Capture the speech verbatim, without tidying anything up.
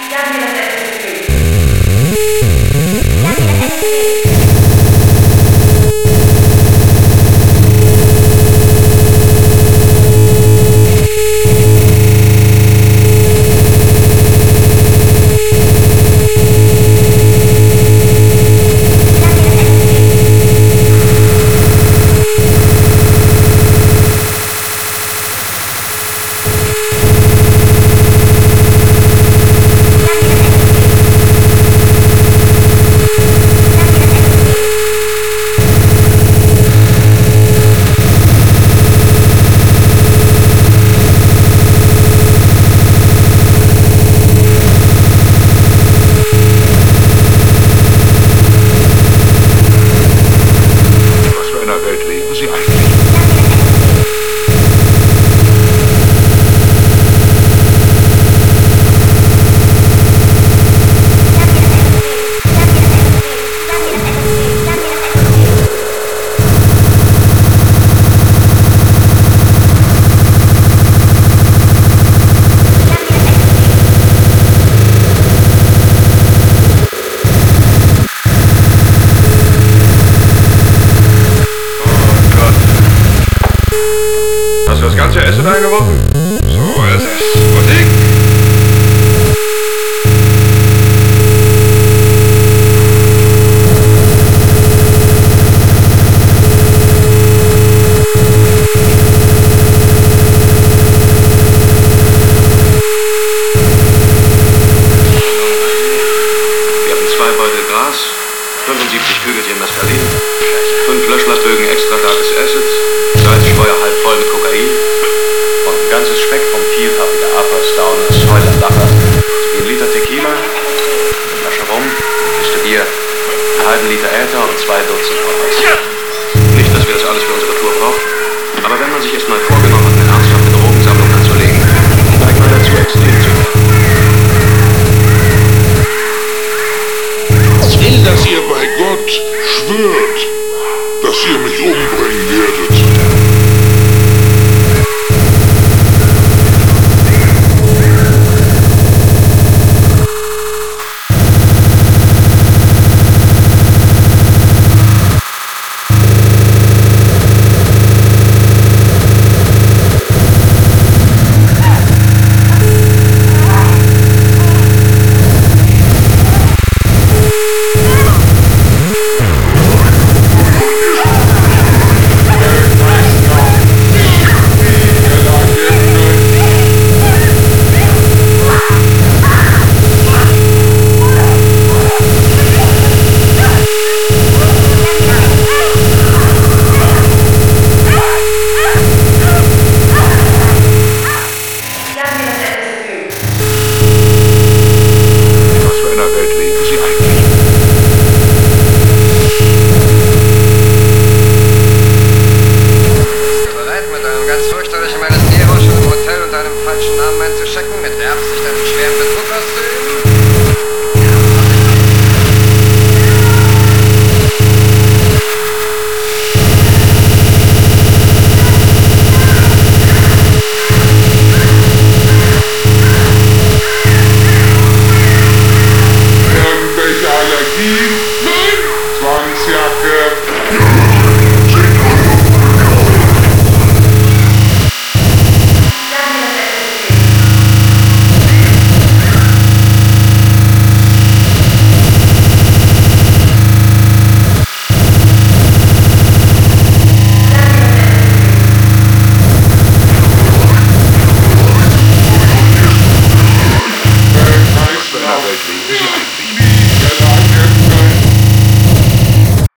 Das ganze Essen eingeworfen? So ist es. Musik! Wir hatten zwei Beutel Gras, fünfundsiebzig Kügelchen Mescalin, fünf Löschlattbögen extra starkes Acid, Salzstreuer halb voll mit Kokain und ein ganzes Spektrum vielfarbiger Uppers, Downers, Säulen, Lacher, sowie ein Liter Tequila, eine Flasche Rum, eine Kiste Bier, einen halben Liter Äther und zwei Dutzend Hoppers. Nicht, dass wir das alles für unsere Tour brauchen, aber wenn man sich erst mal vorgenommen hat, eine ernsthafte Drogensammlung anzulegen, neigt man dazu, extrem zu werden. Ich will, dass ihr bei Gott schwört, dass ihr mich umbringen werdet. Falschen Namen einzuschecken, mit der Absicht, einen schweren Betrug auszuüben?